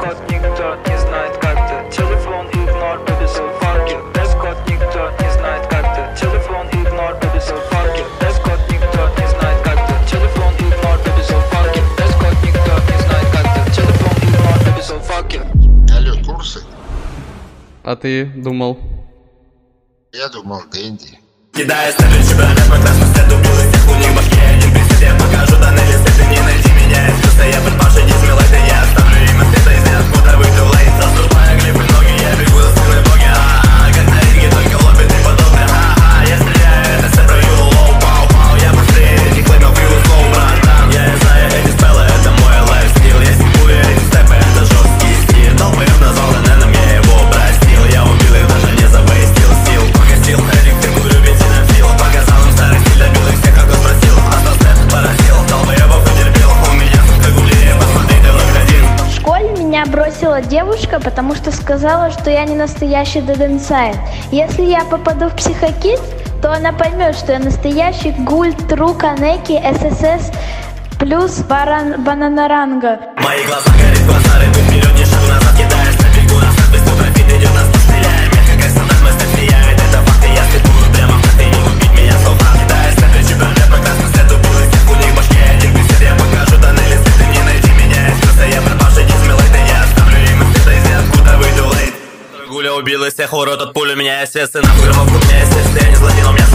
Дресс-код никто не знает как ты. Телефон игнор, baby, so fuck you. Дресс-код никто не знает как ты. Телефон игнор, baby, so fuck you. Дресс-код никто не знает как ты. Телефон игнор, baby, so fuck you. Дресс-код никто не знает как ты. Телефон игнор, baby, so fuck you. Алло, курсы? А ты думал? Я думал, Дэнди. Кидая степень чемпионат по красному свету, белый всех у них в башке. Один присед, я покажу тоннели, если ты не найти меня. Просто я предпавший, не смелый, ты я оставлю им ответа из ниоткуда выйду лейт. Заступая глифы ноги, я бегу за спиной боги. Как на ринге, только лобби, ты подобный. Я стреляю, это сетрою лоу, пау-пау. Я быстрее этих леймов и услов, братан. Я знаю эти спеллы, это мой лайфстил. Я степую эти степы, это жесткий стиль. Долбоёб назвал ННом, я его простил. Я убил их, даже не завестил сил. Погасил этих фигур, любить на фил. Показал им старый стиль, добил их всех, как он спросил. Остался поразил, долбоёбов утерпел. У меня сутка гулее, посмотри, ты вновь один. В школе меня бросила девушка, потому что сказала, что я не настоящий Dead Inside. Если я попаду в психокит, то она поймет, что я настоящий гуль, тру, канеки, ССС плюс бананаранга. Мои глаза горят, глаза рыбы вперед, не шагу назад, кидаешь на берегу назад. Быстро профит идет, нас не стреляем. Метко как стандарт, мой стек влияет. Это факты, я слепую прямо в ты не убить меня словно. Кидаешь на плечи, чемпионат по красному свету, белый всех у них в башке. Один присед, я покажу тоннели, если ты не найти меня. Просто я пропавший, не смелый, ты я оставлю им ответа из ниоткуда выйду лейт. Гуля убил из всех урод от пуль у меня, естественно. Громов у меня, естественно, я не злодей, но у меня